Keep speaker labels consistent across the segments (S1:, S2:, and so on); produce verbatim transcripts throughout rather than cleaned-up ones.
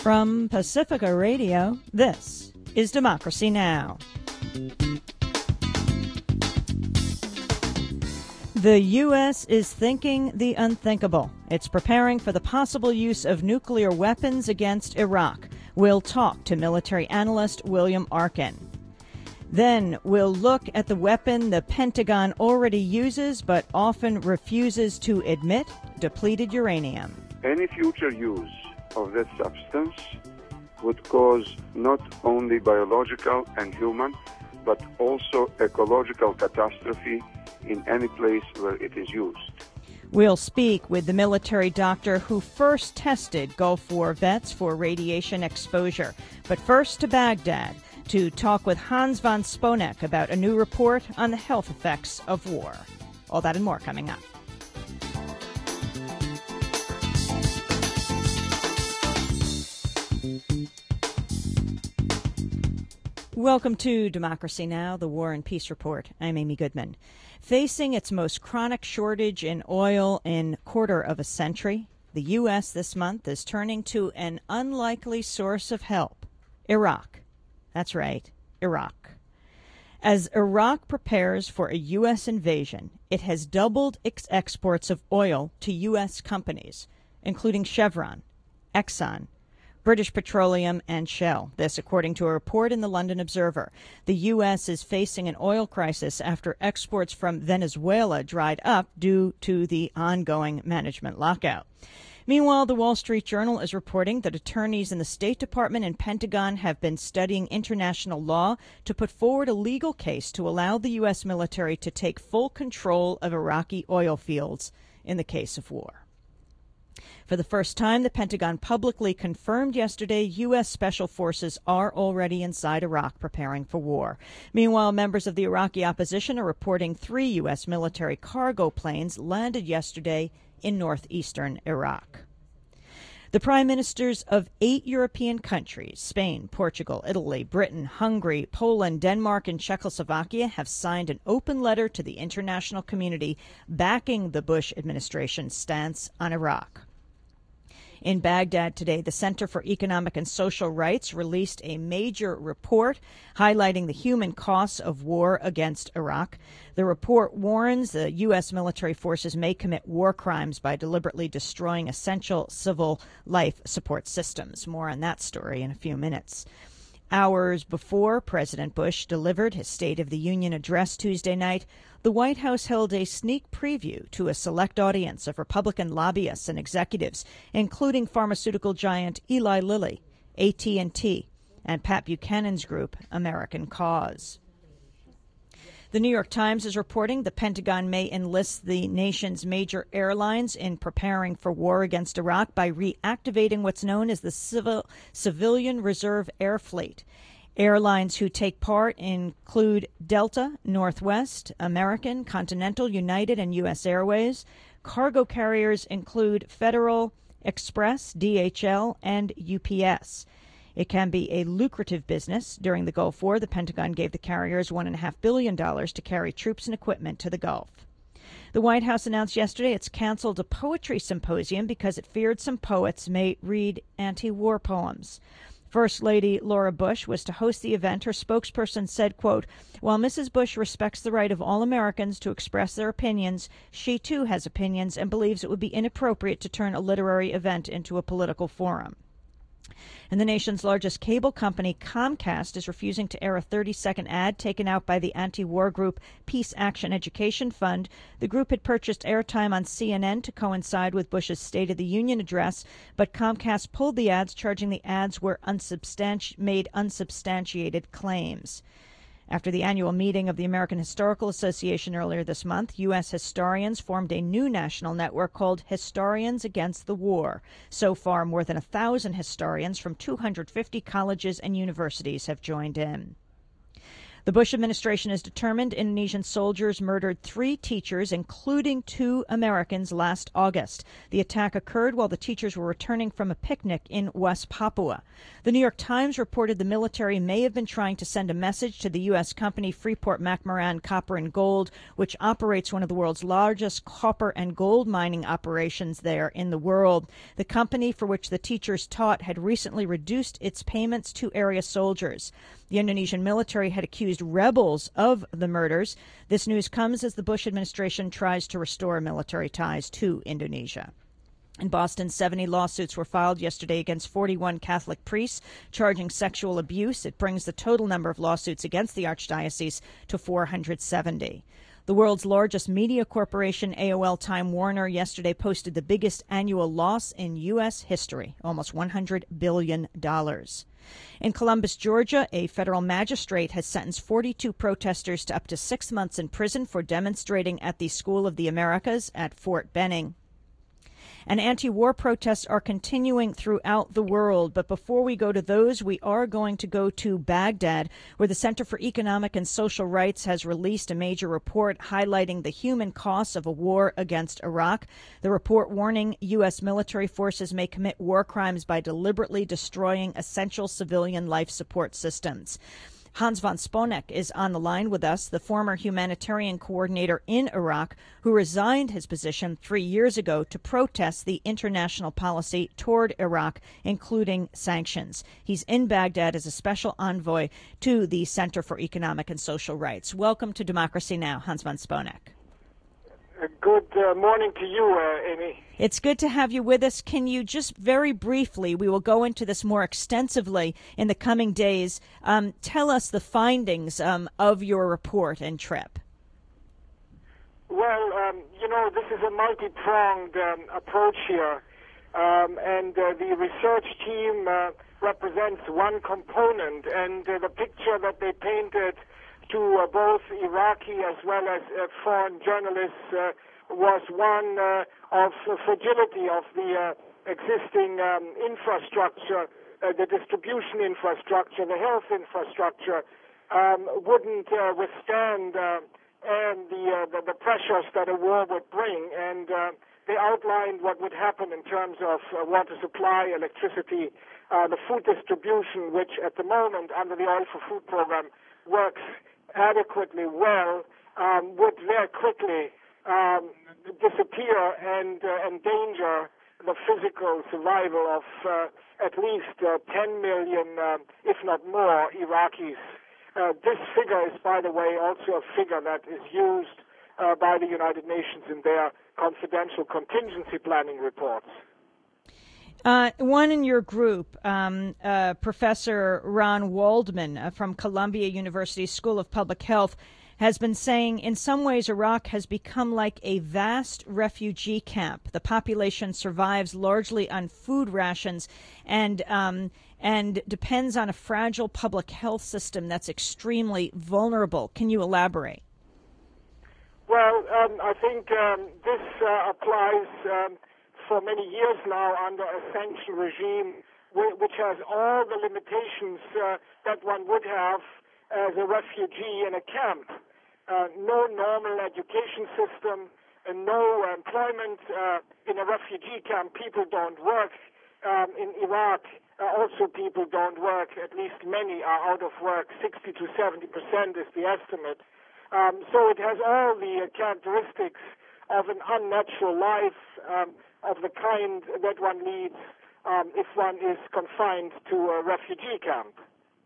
S1: From Pacifica Radio, this is Democracy Now! The U S is thinking the unthinkable. It's preparing for the possible use of nuclear weapons against Iraq. We'll talk to military analyst William Arkin. Then we'll look at the weapon the Pentagon already uses but often refuses to admit, depleted uranium.
S2: Any future use of this substance would cause not only biological and human, but also ecological catastrophe in any place where it is used.
S1: We'll speak with the military doctor who first tested Gulf War vets for radiation exposure. But first to Baghdad to talk with Hans von Sponeck about a new report on the health effects of war. All that and more coming up. Welcome to Democracy Now!, the War and Peace Report. I'm Amy Goodman. Facing its most chronic shortage in oil in a quarter of a century, the U S this month is turning to an unlikely source of help, Iraq. That's right, Iraq. As Iraq prepares for a U S invasion, it has doubled its exports of oil to U S companies, including Chevron, Exxon, British Petroleum, and Shell. This, according to a report in the London Observer. The U S is facing an oil crisis after exports from Venezuela dried up due to the ongoing management lockout. Meanwhile, the Wall Street Journal is reporting that attorneys in the State Department and Pentagon have been studying international law to put forward a legal case to allow the U S military to take full control of Iraqi oil fields in the case of war. For the first time, the Pentagon publicly confirmed yesterday U S special forces are already inside Iraq preparing for war. Meanwhile, members of the Iraqi opposition are reporting three U S military cargo planes landed yesterday in northeastern Iraq. The prime ministers of eight European countries, Spain, Portugal, Italy, Britain, Hungary, Poland, Denmark, and Czechoslovakia, have signed an open letter to the international community backing the Bush administration's stance on Iraq. In Baghdad today, the Center for Economic and Social Rights released a major report highlighting the human costs of war against Iraq. The report warns the U S military forces may commit war crimes by deliberately destroying essential civil life support systems. More on that story in a few minutes. Hours before President Bush delivered his State of the Union address Tuesday night, the White House held a sneak preview to a select audience of Republican lobbyists and executives, including pharmaceutical giant Eli Lilly, A T and T, and Pat Buchanan's group, American Cause. The New York Times is reporting the Pentagon may enlist the nation's major airlines in preparing for war against Iraq by reactivating what's known as the Civil, Civilian Reserve Air Fleet. Airlines who take part include Delta, Northwest, American, Continental, United, and U S Airways. Cargo carriers include Federal Express, D H L, and U P S. It can be a lucrative business. During the Gulf War, the Pentagon gave the carriers one point five billion dollars to carry troops and equipment to the Gulf. The White House announced yesterday it's canceled a poetry symposium because it feared some poets may read anti-war poems. First Lady Laura Bush was to host the event. Her spokesperson said, quote, "While Missus Bush respects the right of all Americans to express their opinions, she too has opinions and believes it would be inappropriate to turn a literary event into a political forum." And the nation's largest cable company, Comcast, is refusing to air a thirty-second ad taken out by the anti-war group Peace Action Education Fund. The group had purchased airtime on C N N to coincide with Bush's State of the Union address, but Comcast pulled the ads, charging the ads were unsubstanti- made unsubstantiated claims. After the annual meeting of the American Historical Association earlier this month, U S historians formed a new national network called Historians Against the War. So far, more than a thousand historians from two hundred fifty colleges and universities have joined in. The Bush administration is determined Indonesian soldiers murdered three teachers, including two Americans, last August. The attack occurred while the teachers were returning from a picnic in West Papua. The New York Times reported the military may have been trying to send a message to the U S company Freeport-McMoRan Copper and Gold, which operates one of the world's largest copper and gold mining operations there in the world. The company, for which the teachers taught, had recently reduced its payments to area soldiers. The Indonesian military had accused rebels of the murders. This news comes as the Bush administration tries to restore military ties to Indonesia. In Boston, seventy lawsuits were filed yesterday against forty-one Catholic priests charging sexual abuse. It brings the total number of lawsuits against the Archdiocese to four hundred seventy. The world's largest media corporation, A O L Time Warner, yesterday posted the biggest annual loss in U S history, almost one hundred billion dollars. In Columbus, Georgia, a federal magistrate has sentenced forty-two protesters to up to six months in prison for demonstrating at the School of the Americas at Fort Benning. And anti-war protests are continuing throughout the world. But before we go to those, we are going to go to Baghdad, where the Center for Economic and Social Rights has released a major report highlighting the human costs of a war against Iraq. The report warning U S military forces may commit war crimes by deliberately destroying essential civilian life support systems. Hans von Sponeck is on the line with us, the former humanitarian coordinator in Iraq, who resigned his position three years ago to protest the international policy toward Iraq, including sanctions. He's in Baghdad as a special envoy to the Center for Economic and Social Rights. Welcome to Democracy Now!, Hans von Sponeck.
S3: Good uh, morning to you, uh, Amy.
S1: It's good to have you with us. Can you just very briefly, we will go into this more extensively in the coming days, um, tell us the findings um, of your report and trip?
S3: Well, um, you know, this is a multi-pronged um, approach here, um, and uh, the research team uh, represents one component, and uh, the picture that they painted to uh, both Iraqi as well as uh, foreign journalists uh, was one uh, of uh, fragility of the uh, existing um, infrastructure, uh, the distribution infrastructure, the health infrastructure, um, wouldn't uh, withstand uh, and the, uh, the the pressures that a war would bring. And uh, they outlined what would happen in terms of uh, water supply, electricity, uh, the food distribution, which at the moment under the Oil for Food program works adequately well, um, would very quickly um, disappear and uh, endanger the physical survival of uh, at least uh, ten million, uh, if not more, Iraqis. Uh, this figure is, by the way, also a figure that is used uh, by the United Nations in their confidential contingency planning reports.
S1: Uh, one in your group, um, uh, Professor Ron Waldman uh, from Columbia University School of Public Health, has been saying in some ways Iraq has become like a vast refugee camp. The population survives largely on food rations and um, and depends on a fragile public health system that's extremely vulnerable. Can you elaborate?
S3: Well, um, I think um, this uh, applies um, for many years now under a sanction regime which has all the limitations uh, that one would have as a refugee in a camp. Uh, no normal education system, and no employment uh, in a refugee camp. People don't work. Um, in Iraq, uh, also people don't work. At least many are out of work. sixty to seventy percent is the estimate. Um, so it has all the uh, characteristics of an unnatural life, um, of the kind that one leads um, if one is confined to a refugee camp.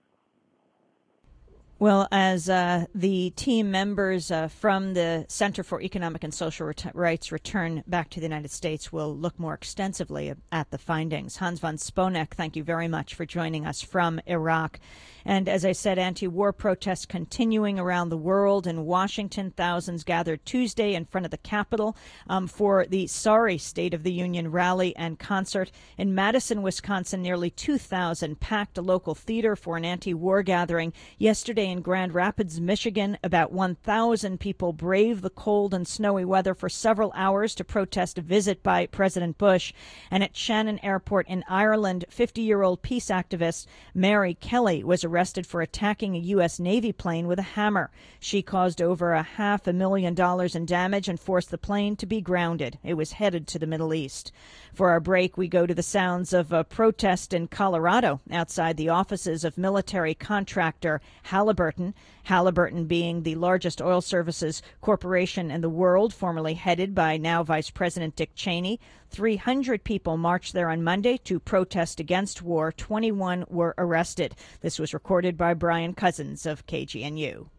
S1: Well, as uh, the team members uh, from the Center for Economic and Social Ret- Rights return back to the United States, we'll look more extensively at the findings. Hans von Sponeck, thank you very much for joining us from Iraq. And as I said, anti-war protests continuing around the world. In Washington, thousands gathered Tuesday in front of the Capitol um, for the Sorry State of the Union rally and concert. In Madison, Wisconsin, nearly two thousand packed a local theater for an anti-war gathering. Yesterday Wednesday in Grand Rapids, Michigan. About one thousand people braved the cold and snowy weather for several hours to protest a visit by President Bush. And at Shannon Airport in Ireland, fifty-year-old peace activist Mary Kelly was arrested for attacking a U S Navy plane with a hammer. She caused over a half a million dollars in damage and forced the plane to be grounded. It was headed to the Middle East. For our break, we go to the sounds of a protest in Colorado outside the offices of military contractor Halliburton. Halliburton being the largest oil services corporation in the world, formerly headed by now Vice President Dick Cheney. three hundred people marched there on Monday to protest against war. twenty-one were arrested. This was recorded by Brian Cousins of K G N U.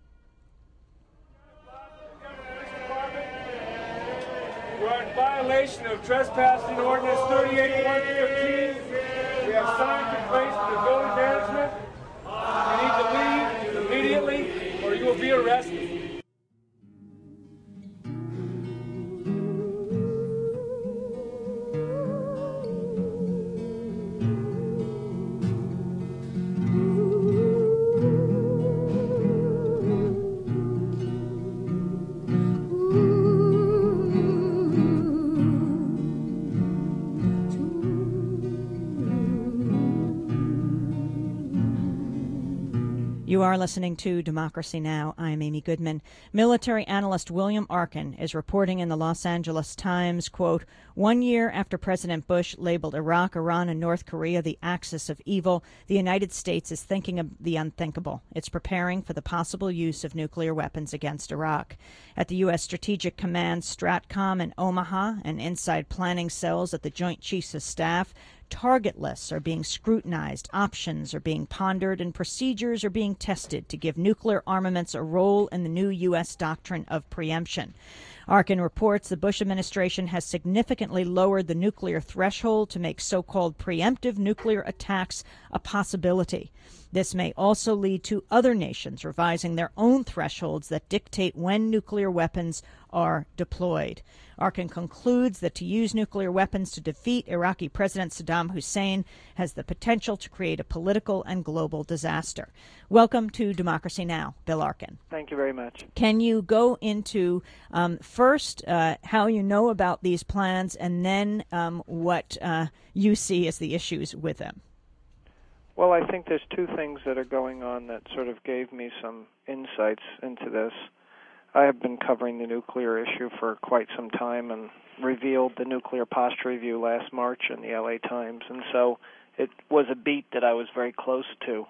S4: You are in violation of trespassing ordinance thirty-eight one fifteen. We have signs in place for the building management. You need to leave immediately or you will be arrested.
S1: You are listening to Democracy Now! I'm Amy Goodman. Military analyst William Arkin is reporting in the Los Angeles Times, quote, one year after President Bush labeled Iraq, Iran, and North Korea the axis of evil, the United States is thinking of the unthinkable. It's preparing for the possible use of nuclear weapons against Iraq. At the U S. Strategic Command STRATCOM in Omaha and inside planning cells at the Joint Chiefs of Staff, target lists are being scrutinized, options are being pondered, and procedures are being tested to give nuclear armaments a role in the new U S doctrine of preemption. Arkin reports the Bush administration has significantly lowered the nuclear threshold to make so-called preemptive nuclear attacks a possibility. This may also lead to other nations revising their own thresholds that dictate when nuclear weapons are deployed. Arkin concludes that to use nuclear weapons to defeat Iraqi President Saddam Hussein has the potential to create a political and global disaster. Welcome to Democracy Now!, Bill Arkin.
S5: Thank you very much.
S1: Can you go into um, first uh, how you know about these plans and then um, what uh, you see as the issues with them?
S5: Well, I think there's two things that are going on that sort of gave me some insights into this. I have been covering the nuclear issue for quite some time and revealed the Nuclear Posture Review last March in the L A Times, and so it was a beat that I was very close to.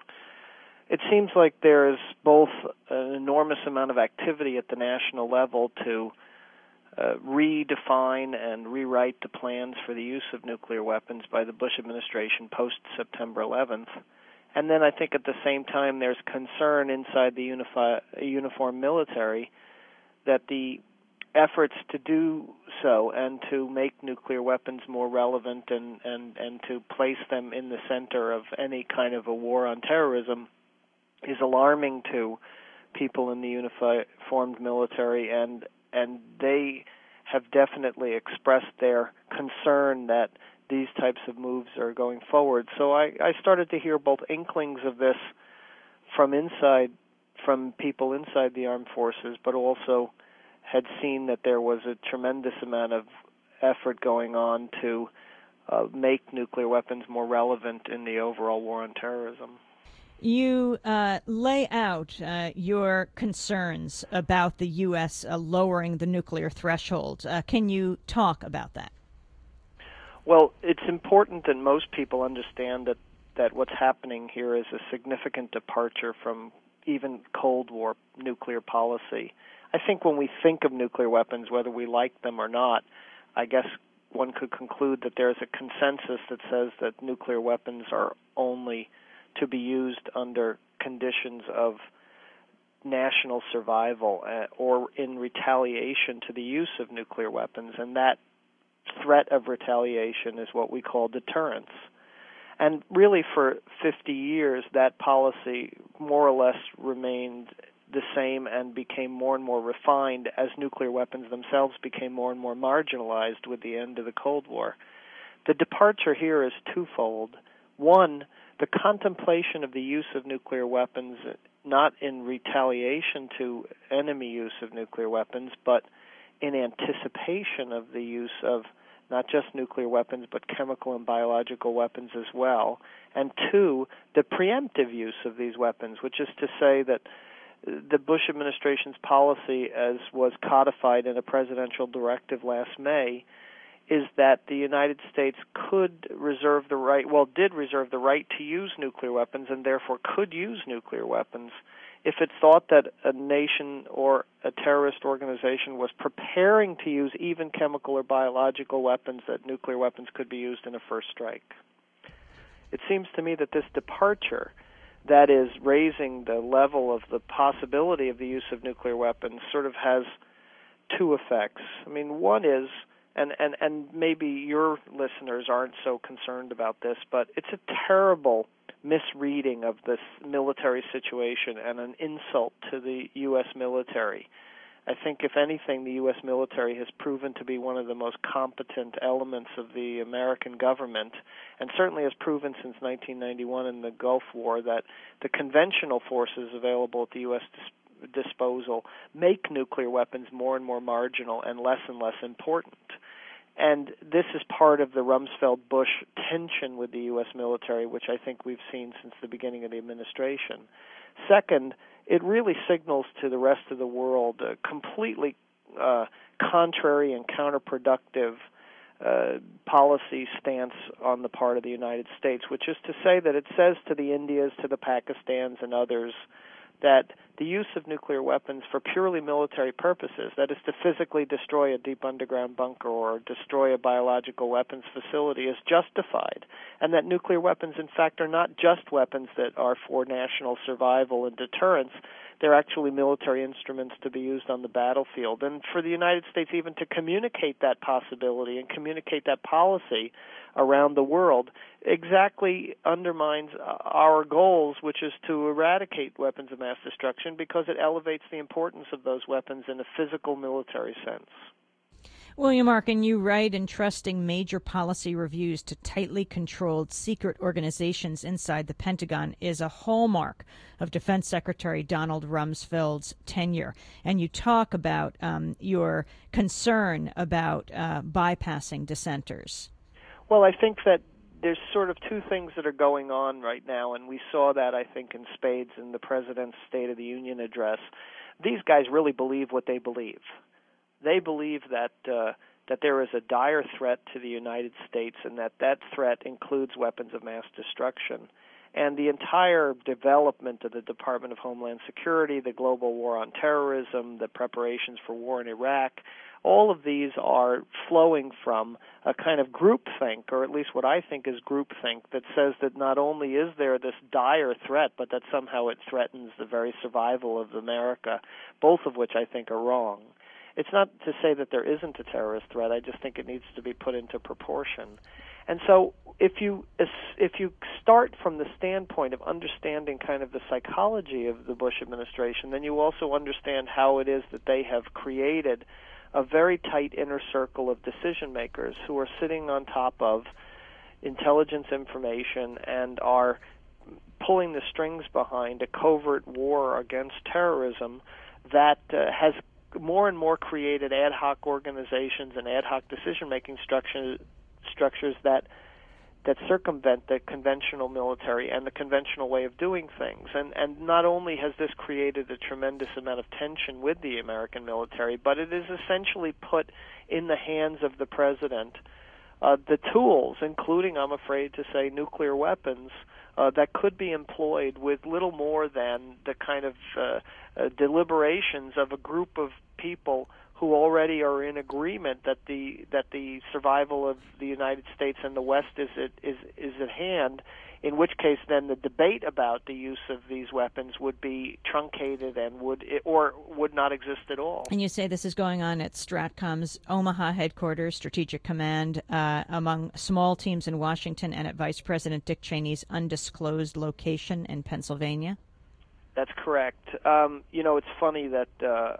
S5: It seems like there is both an enormous amount of activity at the national level to uh, redefine and rewrite the plans for the use of nuclear weapons by the Bush administration post-September eleventh. And then I think at the same time there's concern inside the unifi- uniformed military that the efforts to do so and to make nuclear weapons more relevant and, and, and to place them in the center of any kind of a war on terrorism is alarming to people in the uniformed military, and and they have definitely expressed their concern that these types of moves are going forward. So I, I started to hear both inklings of this from inside, from people inside the armed forces, but also had seen that there was a tremendous amount of effort going on to uh, make nuclear weapons more relevant in the overall war on terrorism.
S1: You uh, lay out uh, your concerns about the U S uh, lowering the nuclear threshold. Uh, can you talk about that?
S5: Well, it's important that most people understand that, that what's happening here is a significant departure from even Cold War nuclear policy. I think when we think of nuclear weapons, whether we like them or not, I guess one could conclude that there's a consensus that says that nuclear weapons are only to be used under conditions of national survival uh, or in retaliation to the use of nuclear weapons, and that threat of retaliation is what we call deterrence. And really for fifty years, that policy more or less remained the same and became more and more refined as nuclear weapons themselves became more and more marginalized with the end of the Cold War. The departure here is twofold. One, the contemplation of the use of nuclear weapons not in retaliation to enemy use of nuclear weapons, but in anticipation of the use of not just nuclear weapons, but chemical and biological weapons as well. And two, the preemptive use of these weapons, which is to say that the Bush administration's policy, as was codified in a presidential directive last May, is that the United States could reserve the right, well, did reserve the right to use nuclear weapons and therefore could use nuclear weapons if it thought that a nation or a terrorist organization was preparing to use even chemical or biological weapons, that nuclear weapons could be used in a first strike. It seems to me that this departure, that is raising the level of the possibility of the use of nuclear weapons, sort of has two effects. I mean, one is, and, and, and maybe your listeners aren't so concerned about this, but it's a terrible misreading of this military situation and an insult to the U S military. I think, if anything, the U S military has proven to be one of the most competent elements of the American government, and certainly has proven since nineteen ninety-one in the Gulf War that the conventional forces available at the U S dis- disposal make nuclear weapons more and more marginal and less and less important. And this is part of the Rumsfeld-Bush tension with the U S military, which I think we've seen since the beginning of the administration. Second, it really signals to the rest of the world a completely uh, contrary and counterproductive uh, policy stance on the part of the United States, which is to say that it says to the Indias, to the Pakistans, and others that the use of nuclear weapons for purely military purposes, that is to physically destroy a deep underground bunker or destroy a biological weapons facility, is justified, and that nuclear weapons, in fact, are not just weapons that are for national survival and deterrence. They're actually military instruments to be used on the battlefield. And for the United States even to communicate that possibility and communicate that policy around the world exactly undermines our goals, which is to eradicate weapons of mass destruction, because it elevates the importance of those weapons in a physical military sense.
S1: William Arkin, you write, entrusting major policy reviews to tightly controlled secret organizations inside the Pentagon is a hallmark of Defense Secretary Donald Rumsfeld's tenure. And you talk about um, your concern about uh, bypassing dissenters.
S5: Well, I think that there's sort of two things that are going on right now, and we saw that, I think, in spades in the President's State of the Union address. These guys really believe what they believe. They believe that uh, that there is a dire threat to the United States, and that that threat includes weapons of mass destruction. And the entire development of the Department of Homeland Security, the global war on terrorism, the preparations for war in Iraq, all of these are flowing from a kind of groupthink, or at least what I think is groupthink, that says that not only is there this dire threat, but that somehow it threatens the very survival of America, both of which I think are wrong. It's not to say that there isn't a terrorist threat. I just think it needs to be put into proportion. And so if you if you start from the standpoint of understanding kind of the psychology of the Bush administration, then you also understand how it is that they have created a very tight inner circle of decision makers who are sitting on top of intelligence information and are pulling the strings behind a covert war against terrorism that uh, has more and more created ad hoc organizations and ad hoc decision-making structures structures that that circumvent the conventional military and the conventional way of doing things. And and not only has this created a tremendous amount of tension with the American military, but it is essentially put in the hands of the president uh, the tools, including, I'm afraid to say, nuclear weapons, uh, that could be employed with little more than the kind of uh, uh, deliberations of a group of people who already are in agreement that the that the survival of the United States and the West is at, is is at hand. In which case, then the debate about the use of these weapons would be truncated and would or would not exist at all.
S1: And you say this is going on at Stratcom's Omaha headquarters, Strategic Command, uh, among small teams in Washington, and at Vice President Dick Cheney's undisclosed location in Pennsylvania?
S5: That's correct. Um, you know, it's funny that uh,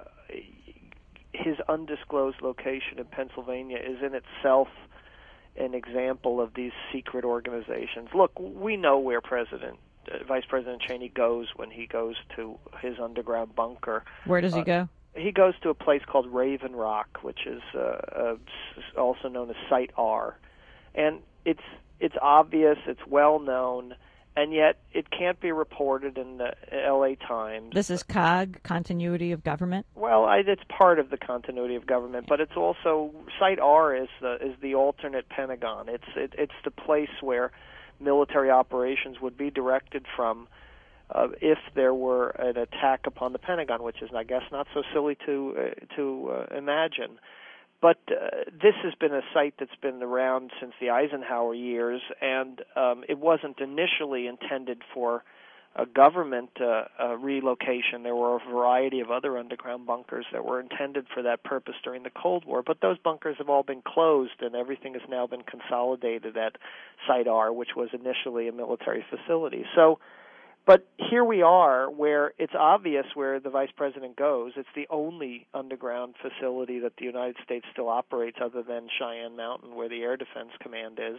S5: his undisclosed location in Pennsylvania is in itself an example of these secret organizations. Look, we know where President uh, Vice President Cheney goes when he goes to his underground bunker.
S1: Where does he
S5: uh,
S1: go?
S5: He goes to a place called Raven Rock, which is uh, uh, also known as Site R. And it's it's obvious, it's well known, and yet it can't be reported in the L A Times.
S1: This is C O G, continuity of government?
S5: Well, I, it's part of the continuity of government, but it's also, Site R is the is the alternate Pentagon. It's it, it's the place where military operations would be directed from uh, if there were an attack upon the Pentagon, which is, I guess, not so silly to uh, to uh, imagine. But uh, this has been a site that's been around since the Eisenhower years, and um, it wasn't initially intended for a government uh, uh, relocation. There were a variety of other underground bunkers that were intended for that purpose during the Cold War, but those bunkers have all been closed, and everything has now been consolidated at Site R, which was initially a military facility. So, but here we are, where it's obvious where the Vice President goes. It's the only underground facility that the United States still operates other than Cheyenne Mountain, where the Air Defense Command is.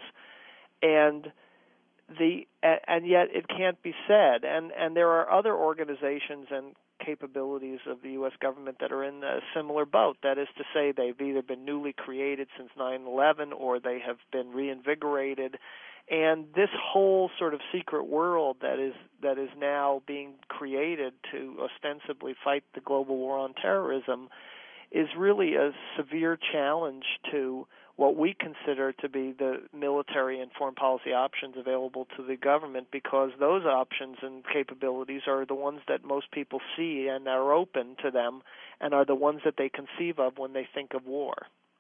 S5: And the and yet it can't be said. And, and there are other organizations and capabilities of the U S government that are in a similar boat. That is to say, they've either been newly created since nine eleven or they have been reinvigorated. And this whole sort of secret world that is that is now being created to ostensibly fight the global war on terrorism is really a severe challenge to what we consider to be the military and foreign policy options available to the government, because those options and capabilities are the ones that most people see and are open to them and are the ones that they conceive of when they think of war.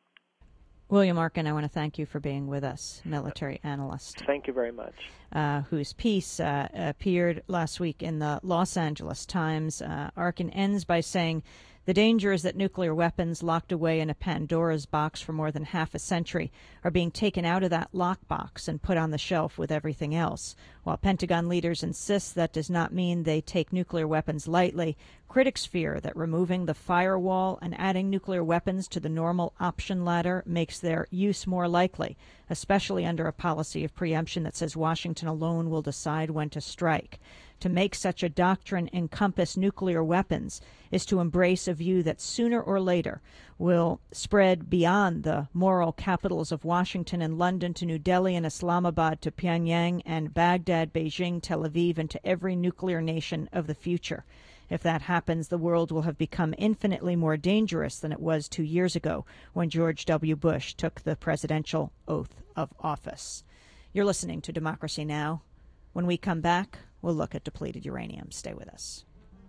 S1: William Arkin, I want to thank you for being with us, military analyst.
S5: Thank you very much.
S1: Uh, whose piece uh, appeared last week in the Los Angeles Times. Uh, Arkin ends by saying, "The danger is that nuclear weapons locked away in a Pandora's box for more than half a century are being taken out of that lockbox and put on the shelf with everything else. While Pentagon leaders insist that does not mean they take nuclear weapons lightly, critics fear that removing the firewall and adding nuclear weapons to the normal option ladder makes their use more likely, especially under a policy of preemption that says Washington alone will decide when to strike. To make such a doctrine encompass nuclear weapons is to embrace a view that sooner or later will spread beyond the moral capitals of Washington and London to New Delhi and Islamabad to Pyongyang and Baghdad, Beijing, Tel Aviv, and to every nuclear nation of the future. If that happens, the world will have become infinitely more dangerous than it was two years ago when George W. Bush took the presidential oath of office." You're listening to Democracy Now! When we come back, we'll look at depleted uranium. Stay with us.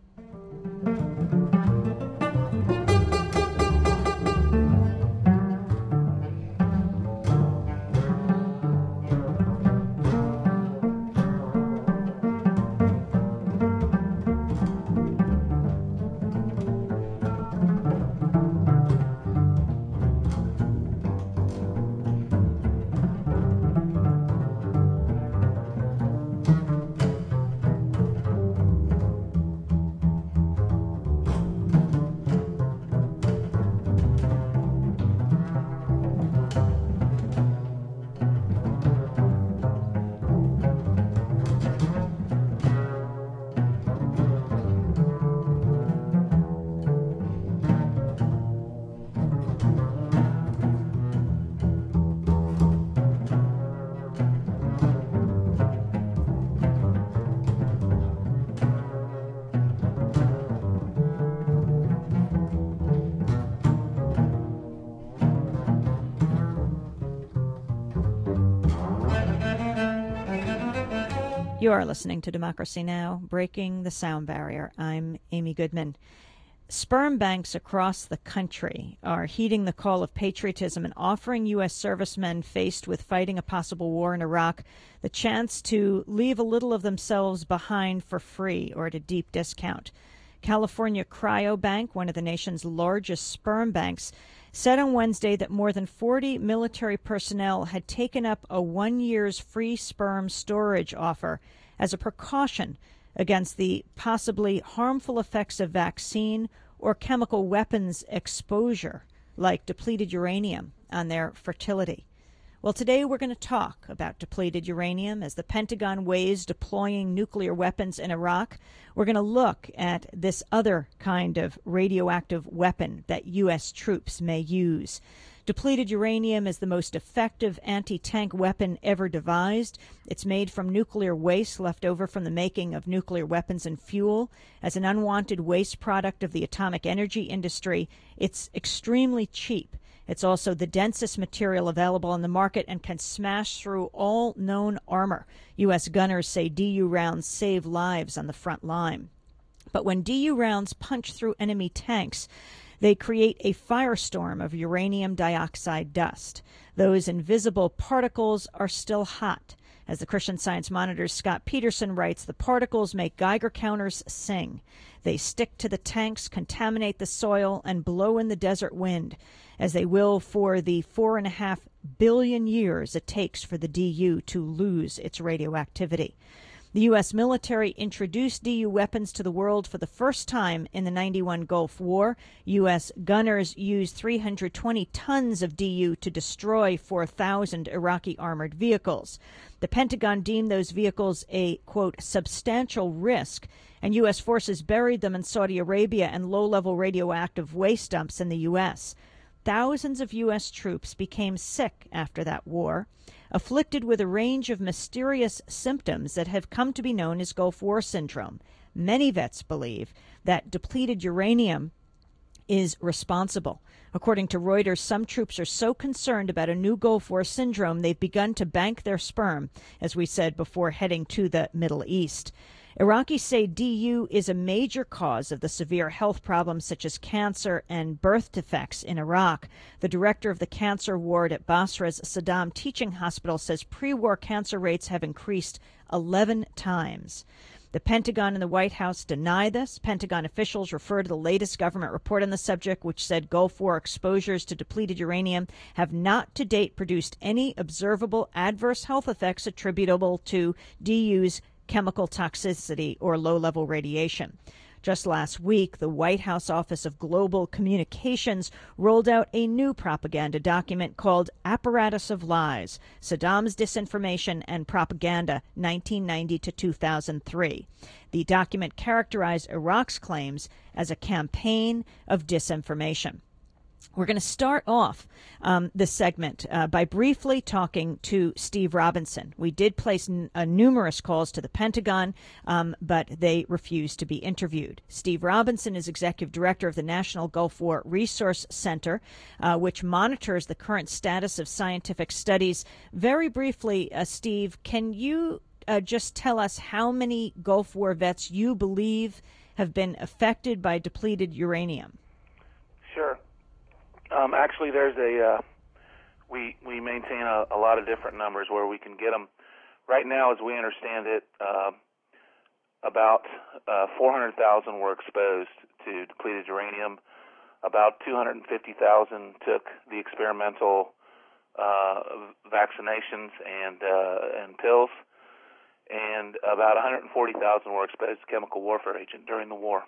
S1: You are listening to Democracy Now!, breaking the sound barrier. I'm Amy Goodman. Sperm banks across the country are heeding the call of patriotism and offering U S servicemen faced with fighting a possible war in Iraq the chance to leave a little of themselves behind for free or at a deep discount. California Cryobank, one of the nation's largest sperm banks, said on Wednesday that more than forty military personnel had taken up a one year's free sperm storage offer as a precaution against the possibly harmful effects of vaccine or chemical weapons exposure, like depleted uranium, on their fertility. Well, today we're going to talk about depleted uranium as the Pentagon weighs deploying nuclear weapons in Iraq. We're going to look at this other kind of radioactive weapon that U S troops may use. Depleted uranium is the most effective anti-tank weapon ever devised. It's made from nuclear waste left over from the making of nuclear weapons and fuel. As an unwanted waste product of the atomic energy industry, it's extremely cheap. It's also the densest material available on the market and can smash through all known armor. U S gunners say D U rounds save lives on the front line. But when D U rounds punch through enemy tanks, they create a firestorm of uranium dioxide dust. Those invisible particles are still hot. As the Christian Science Monitor's Scott Peterson writes, the particles make Geiger counters sing. They stick to the tanks, contaminate the soil, and blow in the desert wind, as they will for the four and a half billion years it takes for the D U to lose its radioactivity. The U S military introduced D U weapons to the world for the first time in the ninety-one Gulf War. U S gunners used three hundred twenty tons of D U to destroy four thousand Iraqi armored vehicles. The Pentagon deemed those vehicles a, quote, substantial risk, and U S forces buried them in Saudi Arabia and low-level radioactive waste dumps in the U S. Thousands of U S troops became sick after that war, afflicted with a range of mysterious symptoms that have come to be known as Gulf War syndrome. Many vets believe that depleted uranium is responsible. According to Reuters, some troops are so concerned about a new Gulf War syndrome they've begun to bank their sperm, as we said, before heading to the Middle East. Iraqis say D U is a major cause of the severe health problems such as cancer and birth defects in Iraq. The director of the cancer ward at Basra's Saddam Teaching Hospital says pre-war cancer rates have increased eleven times. The Pentagon and the White House deny this. Pentagon officials refer to the latest government report on the subject, which said Gulf War exposures to depleted uranium have not to date produced any observable adverse health effects attributable to D U's chemical toxicity or low-level radiation. Just last week, the White House Office of Global Communications rolled out a new propaganda document called Apparatus of Lies, Saddam's Disinformation and Propaganda, nineteen ninety to two thousand three. The document characterized Iraq's claims as a campaign of disinformation. We're going to start off um, this segment uh, by briefly talking to Steve Robinson. We did place n- uh, numerous calls to the Pentagon, um, but they refused to be interviewed. Steve Robinson is executive director of the National Gulf War Resource Center, uh, which monitors the current status of scientific studies. Very briefly, uh, Steve, can you uh, just tell us how many Gulf War vets you believe have been affected by depleted uranium?
S6: Sure. Um, actually, there's a uh, we we maintain a, a lot of different numbers where we can get them. Right now, as we understand it, uh, about uh, four hundred thousand were exposed to depleted uranium. About two hundred fifty thousand took the experimental uh, vaccinations and uh, and pills, and about one hundred forty thousand were exposed to chemical warfare agent during the war.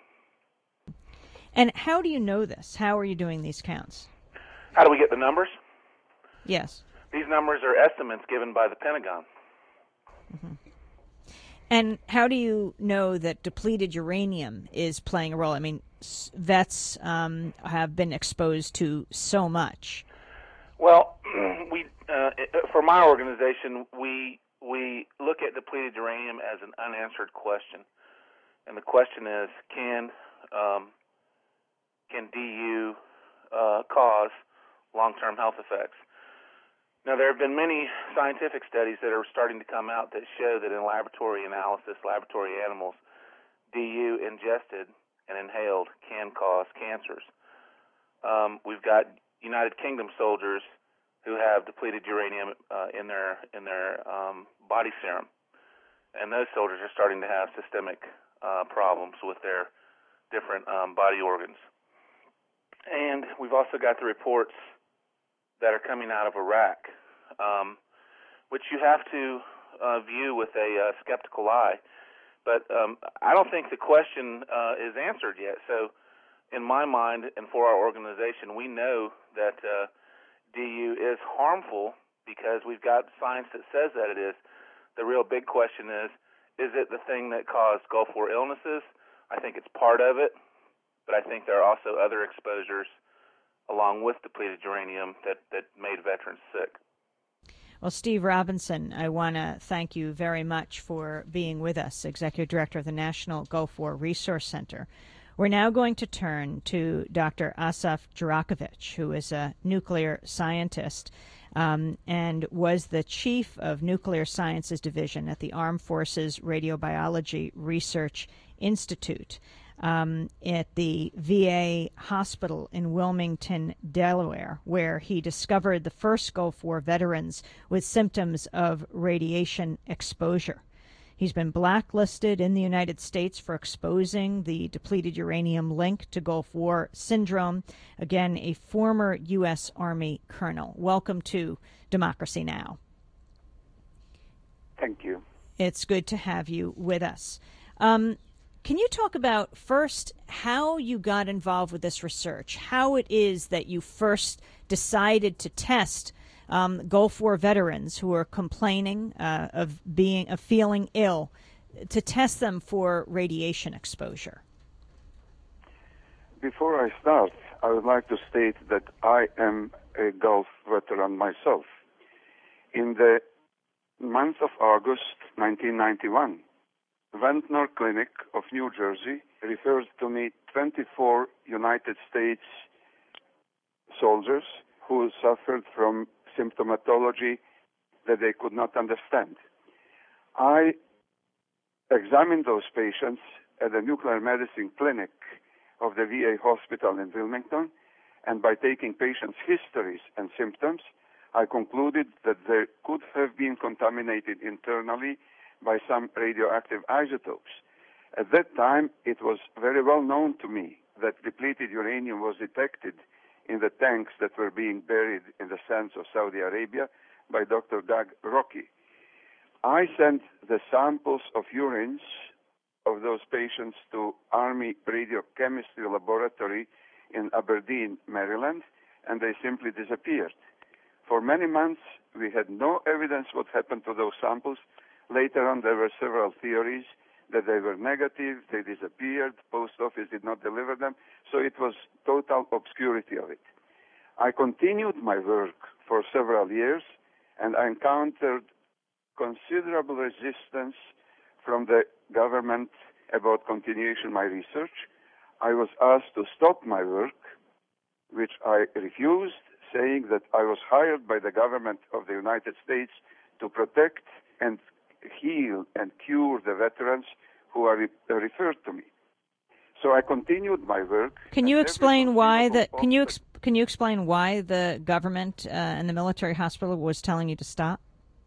S1: And how do you know this? How are you doing these counts?
S6: How do we get the numbers?
S1: Yes.
S6: These numbers are estimates given by the Pentagon.
S1: Mm-hmm. And how do you know that depleted uranium is playing a role? I mean, vets um, have been exposed to so much.
S6: Well, we uh, for my organization, we we look at depleted uranium as an unanswered question, and the question is, can um, can D U uh, cause long-term health effects? Now, there have been many scientific studies that are starting to come out that show that in laboratory analysis, laboratory animals, D U ingested and inhaled can cause cancers. Um, we've got United Kingdom soldiers who have depleted uranium uh, in their in their um, body serum, and those soldiers are starting to have systemic uh, problems with their different um, body organs. And we've also got the reports that are coming out of Iraq, um, which you have to uh, view with a uh, skeptical eye. But um, I don't think the question uh, is answered yet. So in my mind and for our organization, we know that uh, D U is harmful because we've got science that says that it is. The real big question is, is it the thing that caused Gulf War illnesses? I think it's part of it, but I think there are also other exposures along with depleted uranium that, that made veterans sick.
S1: Well, Steve Robinson, I want to thank you very much for being with us, Executive Director of the National Gulf War Resource Center. We're now going to turn to Doctor Asaf Jurakovic, who is a nuclear scientist um, and was the chief of Nuclear Sciences Division at the Armed Forces Radiobiology Research Institute um, at the V A hospital in Wilmington, Delaware, where he discovered the first Gulf War veterans with symptoms of radiation exposure. He's been blacklisted in the United States for exposing the depleted uranium link to Gulf War syndrome. Again, a former U S Army colonel. Welcome to Democracy Now!
S2: Thank you.
S1: It's good to have you with us. Um, can you talk about first how you got involved with this research, how it is that you first decided to test Um, Gulf War veterans who are complaining uh, of being of feeling ill, to test them for radiation exposure?
S2: Before I start, I would like to state that I am a Gulf veteran myself. In the month of August nineteen ninety-one, Ventnor Clinic of New Jersey referred to me twenty-four United States soldiers who suffered from symptomatology that they could not understand. I examined those patients at the nuclear medicine clinic of the V A hospital in Wilmington, and by taking patients' histories and symptoms, I concluded that they could have been contaminated internally by some radioactive isotopes. At that time, it was very well known to me that depleted uranium was detected in the tanks that were being buried in the sands of Saudi Arabia by Doctor Doug Rockey. I sent the samples of urines of those patients to Army Radiochemistry Laboratory in Aberdeen, Maryland, and they simply disappeared. For many months, we had no evidence what happened to those samples. Later on, there were several theories that they were negative, they disappeared, post office did not deliver them, so it was total obscurity of it. I continued my work for several years, and I encountered considerable resistance from the government about continuation of my research. I was asked to stop my work, which I refused, saying that I was hired by the government of the United States to protect and heal and cure the veterans who are re- referred to me. So I continued my work.
S1: Can you explain why the can you ex- can you explain why the government uh, and the military hospital was telling you to stop?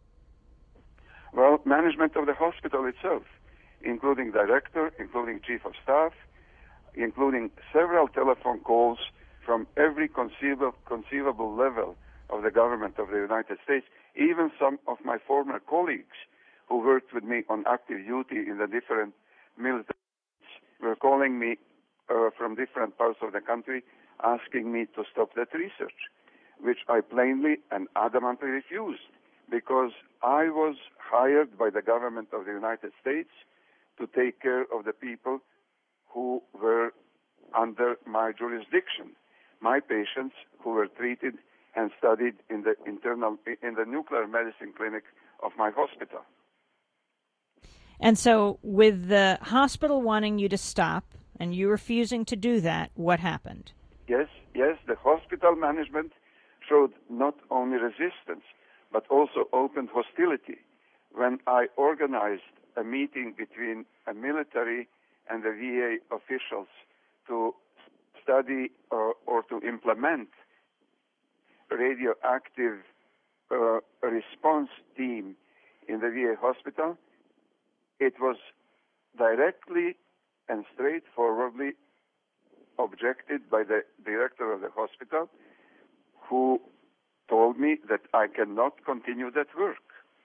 S2: Well, management of the hospital itself, including director, including chief of staff, including several telephone calls from every conceivable conceivable level of the government of the United States, even some of my former colleagues who worked with me on active duty in the different military were calling me uh, from different parts of the country asking me to stop that research, which I plainly and adamantly refused, because I was hired by the government of the United States to take care of the people who were under my jurisdiction, my patients who were treated and studied in the internal in the nuclear medicine clinic of my hospital.
S1: And so, with the hospital wanting you to stop and you refusing to do that, what happened?
S2: Yes, yes, the hospital management showed not only resistance, but also open hostility when I organized a meeting between a military and the V A officials to study or, or to implement radioactive uh, response team in the V A hospital. It was directly and straightforwardly objected by the director of the hospital, who told me that I cannot continue that work.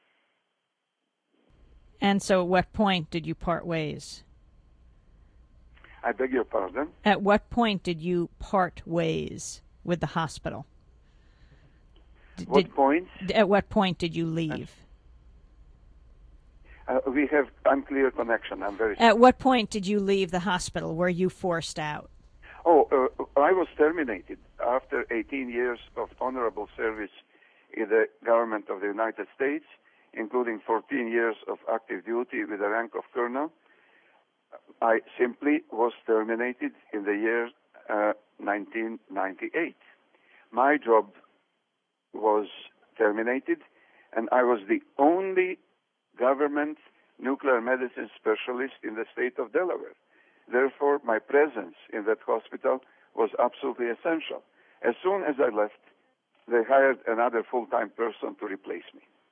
S1: And so at what point did you part ways?
S2: I beg your pardon?
S1: At what point did you part ways with the hospital? Did,
S2: what point?
S1: At what point did you leave?
S2: Uh, we have unclear connection. I'm very sorry.
S1: At what point did you leave the hospital? Were you forced out?
S2: Oh, uh, I was terminated after eighteen years of honorable service in the government of the United States, including fourteen years of active duty with the rank of colonel. I simply was terminated in the year uh, nineteen ninety-eight. My job was terminated, and I was the only government nuclear medicine specialist in the state of Delaware. Therefore, my presence in that hospital was absolutely essential. As soon as I left, they hired another full-time person to replace me.